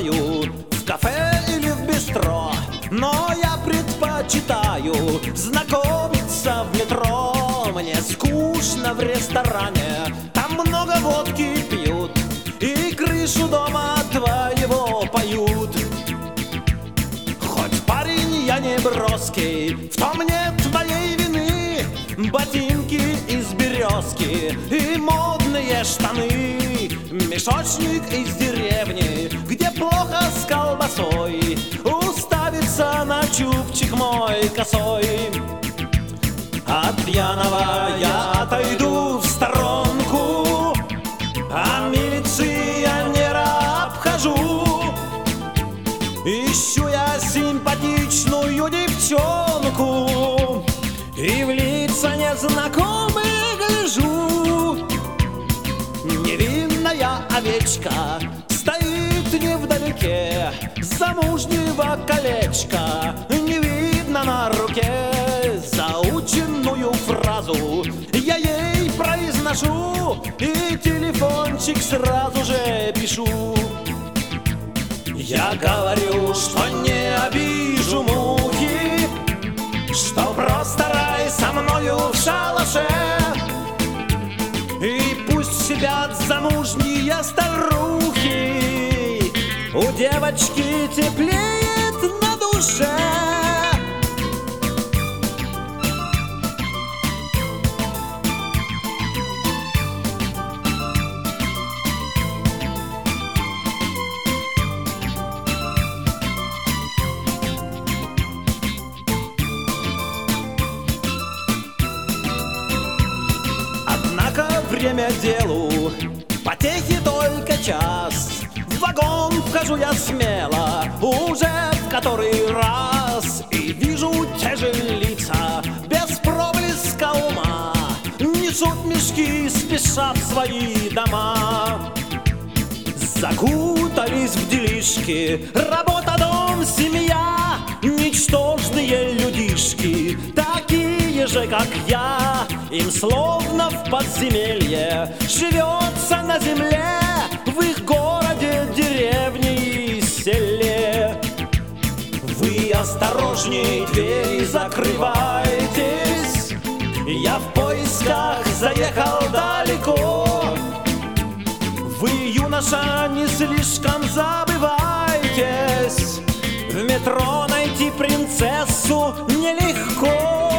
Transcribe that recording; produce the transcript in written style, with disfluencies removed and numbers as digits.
знаю, в кафе или в бистро, но я предпочитаю знакомиться в метро. Мне скучно в ресторане, там много водки пьют и крышу дома твоего поют. Хоть парень я не броский, в том нет твоей вины. Ботинки из березки и модные штаны, мешочник из деревни, где плохо с колбасой, уставится на чубчик мой косой. От пьяного я отойду в сторонку, а милиционера обхожу. Ищу я симпатичную девчонку и в лица незнакомых гляжу. Невинная овечка стоит невдалеке, замужнего колечка не видно на руке. Заученную фразу я ей произношу и телефончик сразу же пишу. Я говорю, что не обижу мухи, что просто рай со мною в шалаше. И пусть сидят замужние старухи, у девочки теплеет на душе. Время делу, потехи только час. В вагон вхожу я смело, уже в который раз, и вижу те же лица, без проблеска ума, несут мешки, спешат в свои дома. Закутались в делишки, работа, дом, семья, ничтожные людишки, такие же, как я. Им словно в подземелье живется на земле, в их городе, деревне и селе. Вы осторожней, двери закрывайтесь, я в поисках заехал далеко. Вы, юноша, не слишком забывайтесь, в метро найти принцессу нелегко.